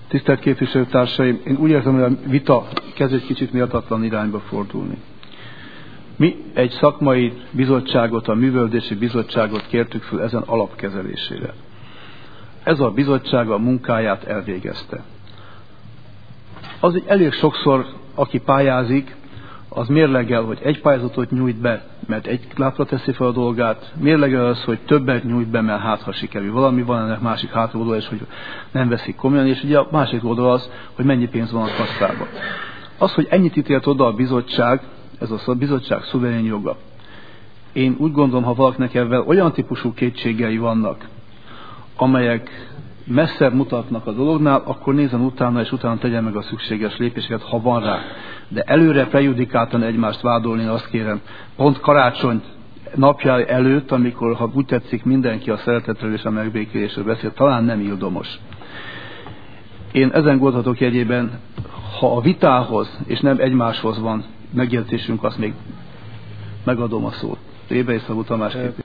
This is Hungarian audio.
Tisztelt képviselőtársaim, én úgy érzem, hogy a vita kezd egy kicsit méltatlan irányba fordulni. Mi egy szakmai bizottságot, a Művelődési Bizottságot kértük fel ezen alapkezelésére. Ez a bizottság a munkáját elvégezte. Az egy elég sokszor, aki pályázik, az mérlegel, hogy egy pályázatot nyújt be, mert egy lápra teszi fel a dolgát, mérlegel az, hogy többet nyújt be, mert hát ha sikerül valami, van ennek másik hátoldal is, hogy nem veszik komolyan, és ugye a másik oldal az, hogy mennyi pénz van a kasszában. Az, hogy ennyit ítélt oda a bizottság, ez a bizottság szuverén joga. Én úgy gondolom, ha valakinek ebben olyan típusú kétségei vannak, amelyek messzebb mutatnak a dolognál, akkor nézzen utána, és utána tegyen meg a szükséges lépéseket, ha van rá. De előre prejudikáltan egymást vádolni, azt kérem, pont karácsony napja előtt, amikor, ha úgy tetszik, mindenki a szeretetről és a megbékélésről beszél, talán nem ildomos. Én ezen gondolatok jegyében, ha a vitához és nem egymáshoz van megértésünk, azt még megadom a szót. Révei Szabó Tamás képviselő.